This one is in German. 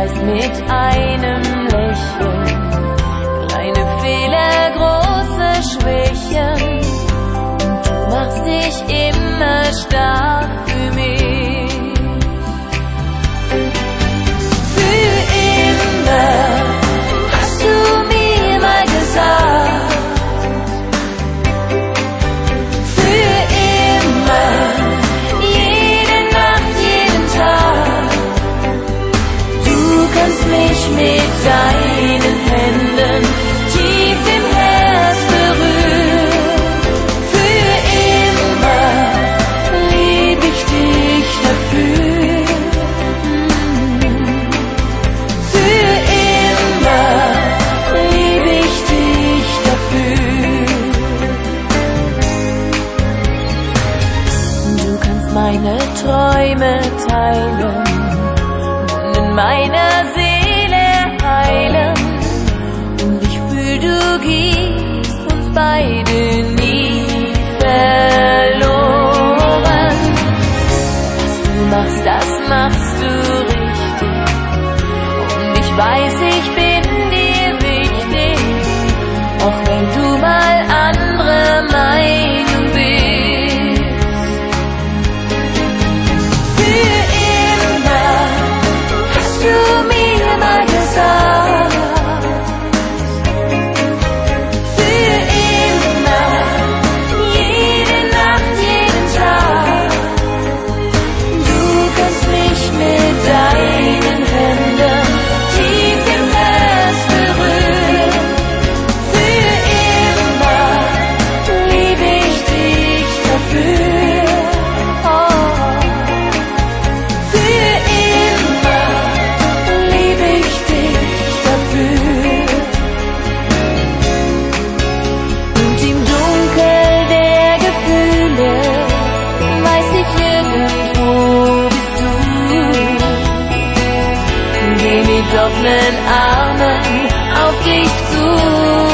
verzeihst mit einem Lächeln kleine Fehler, große Schwächen. Und du machst dich immer stark für mich. Für immer hast du mir mal gesagt, für immer, jede Nacht, jeden Tag. Du kannst mich mit deinen Händen tief im Herz berühren. Für immer lieb ich dich dafür. Für immer lieb ich dich dafür. Du kannst meine Träume teilen und in meiner Seele heilen. Und ich fühl, du gibst uns beide nie verloren. Was du machst, das machst du richtig. Und ich weiß, ich bin dir wichtig, auch wenn du mal andere Meinung bist. Für immer hast du mir mal gesagt, für immer, jede Nacht, jeden Tag. Du kannst mich mit deinen Händen tief im Herz berühren. Für immer lieb ich dich dafür. Oh. Für immer lieb ich dich dafür. Und im Dunkel der Gefühle weiß ich, irgendwo bist du. Geh mit offenen Armen auf dich zu.